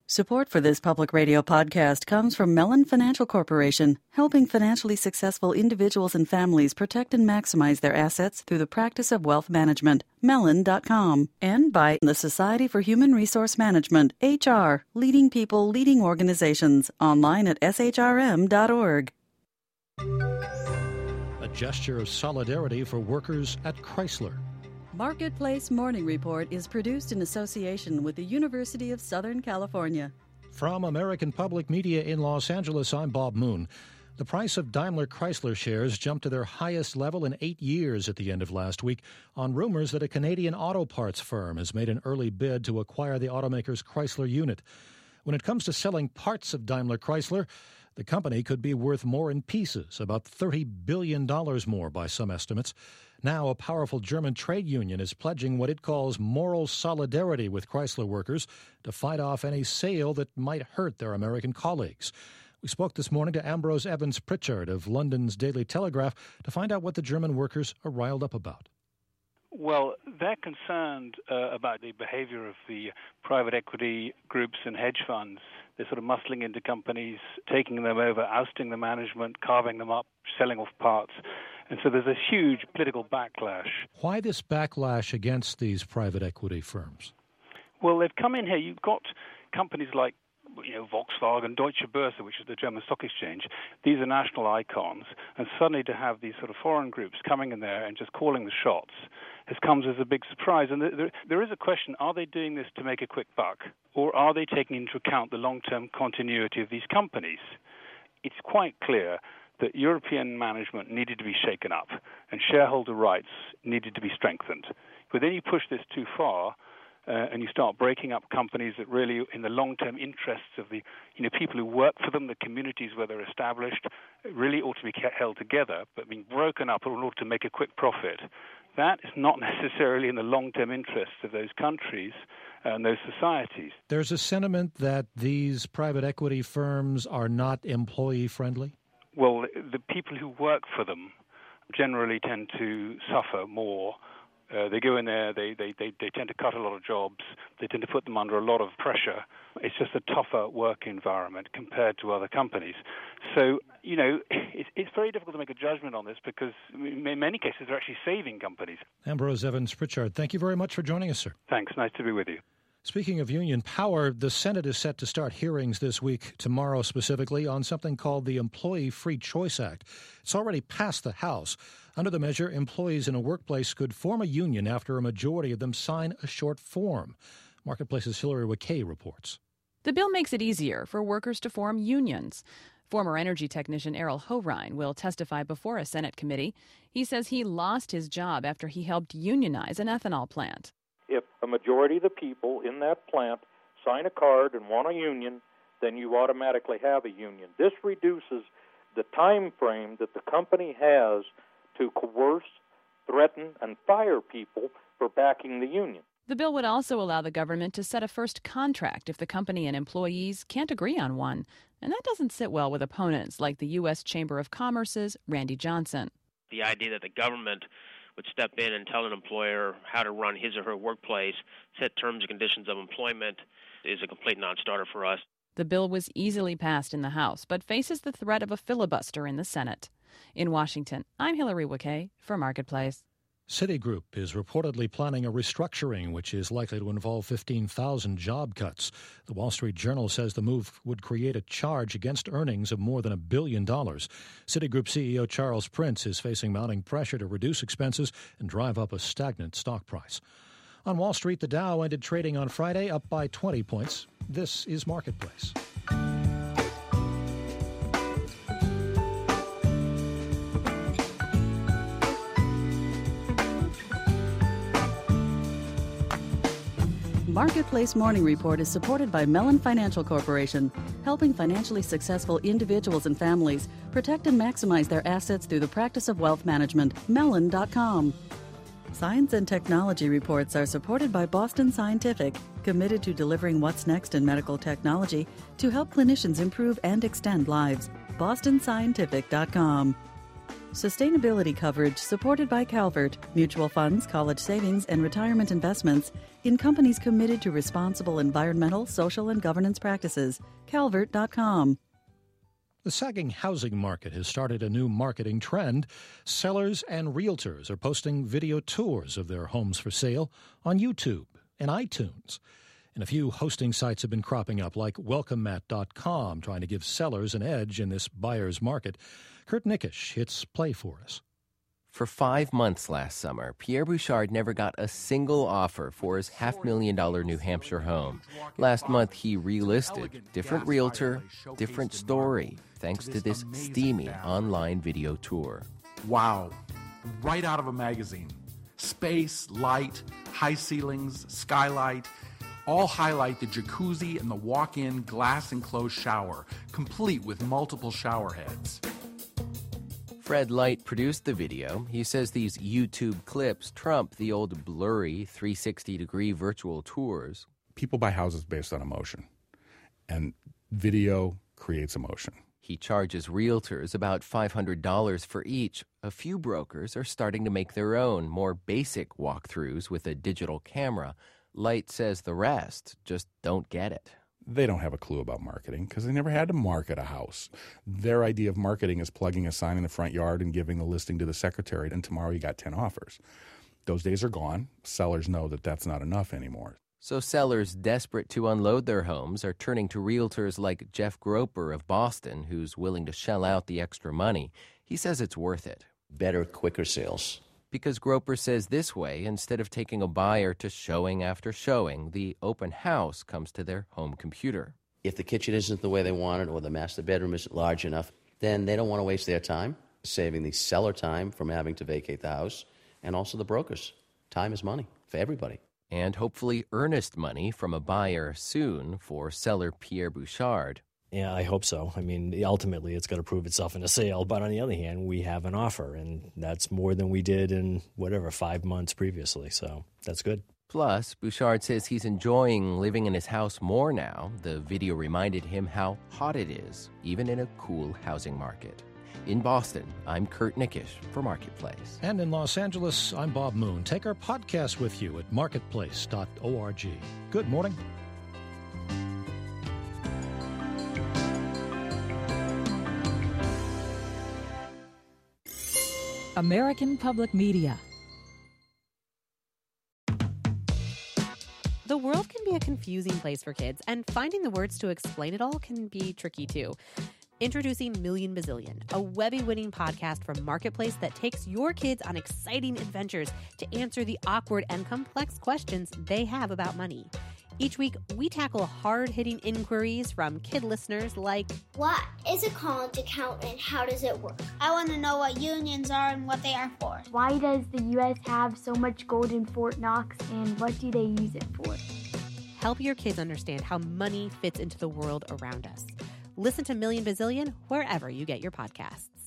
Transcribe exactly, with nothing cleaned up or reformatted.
Support for this public radio podcast comes from Mellon Financial Corporation, helping financially successful individuals and families protect and maximize their assets through the practice of wealth management. Mellon dot com. And by the Society for Human Resource Management, H R, leading people, leading organizations, online at S H R M dot org. A gesture of solidarity for workers at Chrysler. Marketplace Morning Report is produced in association with the University of Southern California. From American Public Media in Los Angeles, I'm Bob Moon. The price of Daimler Chrysler shares jumped to their highest level in eight years at the end of last week on rumors that a Canadian auto parts firm has made an early bid to acquire the automaker's Chrysler unit. When it comes to selling parts of Daimler Chrysler, the company could be worth more in pieces, about thirty billion dollars more by some estimates. Now, a powerful German trade union is pledging what it calls moral solidarity with Chrysler workers to fight off any sale that might hurt their American colleagues. We spoke this morning to Ambrose Evans-Pritchard of London's Daily Telegraph to find out what the German workers are riled up about. Well, they're concerned uh, about the behavior of the private equity groups and hedge funds. They're sort of muscling into companies, taking them over, ousting the management, carving them up, selling off parts. And so there's a huge political backlash. Why this backlash against these private equity firms? Well, they've come in here. You've got companies like, you know, Volkswagen, Deutsche Börse, which is the German stock exchange. These are national icons. And suddenly to have these sort of foreign groups coming in there and just calling the shots has come as a big surprise. And there, there is a question, are they doing this to make a quick buck? Or are they taking into account the long-term continuity of these companies? It's quite clear that European management needed to be shaken up and shareholder rights needed to be strengthened. But then you push this too far uh, and you start breaking up companies that really, in the long-term interests of the you know people who work for them, the communities where they're established, really ought to be held together, but being broken up in order to make a quick profit. That is not necessarily in the long-term interests of those countries and those societies. There's a sentiment that these private equity firms are not employee-friendly? Well, the people who work for them generally tend to suffer more. Uh, they go in there, they, they, they, they tend to cut a lot of jobs, they tend to put them under a lot of pressure. It's just a tougher work environment compared to other companies. So, you know, it's, it's very difficult to make a judgment on this because in many cases they're actually saving companies. Ambrose Evans-Pritchard, thank you very much for joining us, sir. Thanks, nice to be with you. Speaking of union power, the Senate is set to start hearings this week, tomorrow specifically, on something called the Employee Free Choice Act. It's already passed the House. Under the measure, employees in a workplace could form a union after a majority of them sign a short form. Marketplace's Hillary Wakay reports. The bill makes it easier for workers to form unions. Former energy technician Errol Horein will testify before a Senate committee. He says he lost his job after he helped unionize an ethanol plant. If a majority of the people in that plant sign a card and want a union, then you automatically have a union. This reduces the time frame that the company has to coerce, threaten, and fire people for backing the union. The bill would also allow the government to set a first contract if the company and employees can't agree on one. And that doesn't sit well with opponents like the U S Chamber of Commerce's Randy Johnson. The idea that the government would step in and tell an employer how to run his or her workplace, set terms and conditions of employment, is a complete non-starter for us. The bill was easily passed in the House, but faces the threat of a filibuster in the Senate. In Washington, I'm Hillary Wakay for Marketplace. Citigroup is reportedly planning a restructuring, which is likely to involve fifteen thousand job cuts. The Wall Street Journal says the move would create a charge against earnings of more than a billion dollars. Citigroup C E O Charles Prince is facing mounting pressure to reduce expenses and drive up a stagnant stock price. On Wall Street, the Dow ended trading on Friday up by twenty points. This is Marketplace. Marketplace Morning Report is supported by Mellon Financial Corporation, helping financially successful individuals and families protect and maximize their assets through the practice of wealth management. Mellon dot com. Science and technology reports are supported by Boston Scientific, committed to delivering what's next in medical technology to help clinicians improve and extend lives. Boston Scientific dot com. Sustainability coverage supported by Calvert, mutual funds, college savings, and retirement investments in companies committed to responsible environmental, social, and governance practices. Calvert dot com. The sagging housing market has started a new marketing trend. Sellers and realtors are posting video tours of their homes for sale on YouTube and iTunes. And a few hosting sites have been cropping up, like welcome mat dot com, trying to give sellers an edge in this buyer's market. Kurt Nickisch hits play for us. For five months last summer, Pierre Bouchard never got a single offer for his half-million dollar New Hampshire home. Last month, he relisted. Different realtor, different story, thanks to this steamy online video tour. Wow. Right out of a magazine. Space, light, high ceilings, skylight, all highlight the jacuzzi and the walk-in glass-enclosed shower, complete with multiple shower heads. Fred Light produced the video. He says these YouTube clips trump the old blurry three sixty degree virtual tours. People buy houses based on emotion, and video creates emotion. He charges realtors about five hundred dollars for each. A few brokers are starting to make their own, more basic walkthroughs with a digital camera. Light says the rest just don't get it. They don't have a clue about marketing because they never had to market a house. Their idea of marketing is plugging a sign in the front yard and giving a listing to the secretary, and tomorrow you got ten offers. Those days are gone. Sellers know that that's not enough anymore. So sellers desperate to unload their homes are turning to realtors like Jeff Groper of Boston, who's willing to shell out the extra money. He says it's worth it. Better, quicker sales. Because Groper says this way, instead of taking a buyer to showing after showing, the open house comes to their home computer. If the kitchen isn't the way they want it or the master bedroom isn't large enough, then they don't want to waste their time, saving the seller time from having to vacate the house, and also the brokers. Time is money for everybody. And hopefully earnest money from a buyer soon for seller Pierre Bouchard. Yeah, I hope so. I mean, ultimately, it's going to prove itself in a sale. But on the other hand, we have an offer, and that's more than we did in, whatever, five months previously. So that's good. Plus, Bouchard says he's enjoying living in his house more now. The video reminded him how hot it is, even in a cool housing market. In Boston, I'm Kurt Nickisch for Marketplace. And in Los Angeles, I'm Bob Moon. Take our podcast with you at marketplace dot org. Good morning. American Public Media. The world can be a confusing place for kids, and finding the words to explain it all can be tricky too. Introducing Million Bazillion, a Webby-winning podcast from Marketplace that takes your kids on exciting adventures to answer the awkward and complex questions they have about money. Each week, we tackle hard-hitting inquiries from kid listeners like, what is a college account and how does it work? I want to know what unions are and what they are for. Why does the U S have so much gold in Fort Knox, and what do they use it for? Help your kids understand how money fits into the world around us. Listen to Million Bazillion wherever you get your podcasts.